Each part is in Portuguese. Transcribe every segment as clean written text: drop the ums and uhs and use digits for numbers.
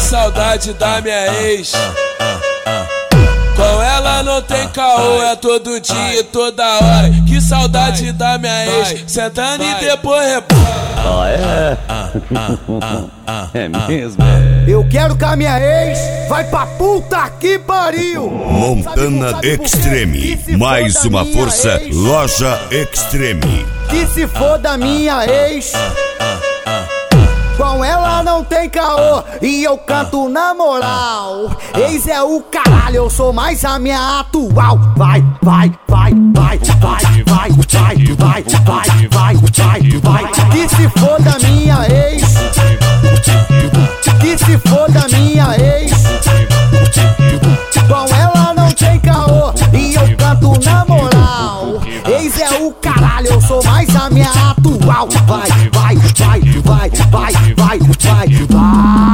saudade da minha ex. Com ela não tem caô, é todo dia e toda hora. Que saudade da minha ex, sentando e depois rebola. É mesmo? Eu quero que a minha ex vai pra puta que pariu. Montana Extreme, mais uma força, loja Extreme. Que se for da minha ex, com ela não tem caô e eu canto na moral. Ex é o caralho, eu sou mais a minha atual. Vai, vai, vai, vai, vai, vai, vai, vai, vai, vai, vai, vai. Que se for da minha ex, que se for da minha ex, com ela não tem caô e eu canto na moral. Ex é o caralho, eu sou mais a minha atual. Vai, vai, vai, vai, vai, vai, vai, vai.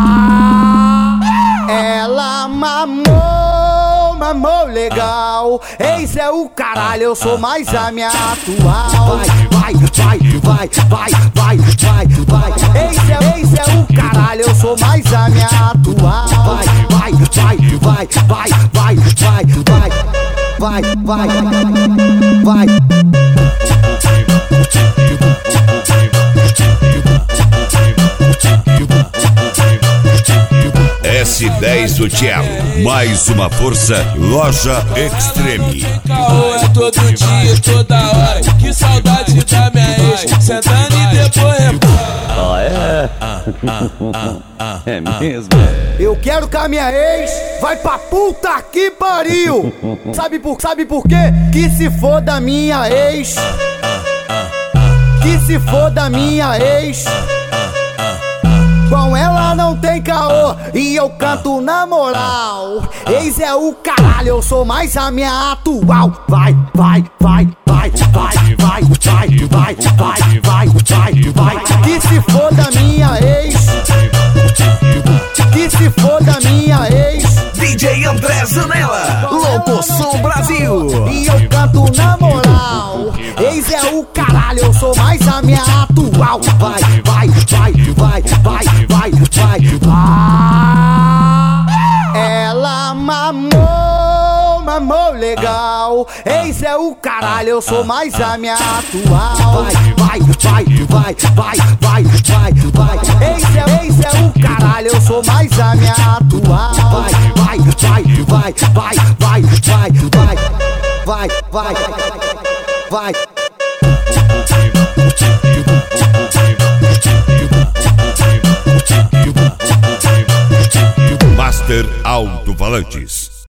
Ela mamou legal. Ex é o caralho, eu sou mais a minha atual. Vai, vai, vai, vai, vai, vai, vai. Ex é o caralho, eu sou mais a minha atual. Vai, vai, vai, vai, vai, vai, vai, vai. Vai, vai, vai. S10 do Thiago, mais uma força, loja Extreme. Caô é todo dia e toda hora. Que saudade da minha ex, sentando e depois rebola. É mesmo? Eu quero que a minha ex vai pra puta que pariu. Sabe por quê? Que se for da minha ex, que se for da minha ex, com ela não tem caô e eu canto na moral. Ex é o caralho, eu sou mais a minha atual. Vai, vai, vai, vai, vai, vai, vai, vai, vai, vai, vai, vai. Que se for da minha ex, que se for da minha ex, DJ André Zanella, Locoção Brasil. e eu canto na moral. Ex é o caralho, eu sou mais a minha atual. Vai, vai, vai, vai, vai, vai, vai, vai. Ela mamou legal. Ex é o caralho, eu sou mais a minha atual. Vai, vai, vai, vai, vai, vai, vai. Ex é o caralho, eu sou mais a minha atual. Vai, vai, vai, vai, vai, vai, vai, vai, vai, vai, vai. Master Alto Falantes.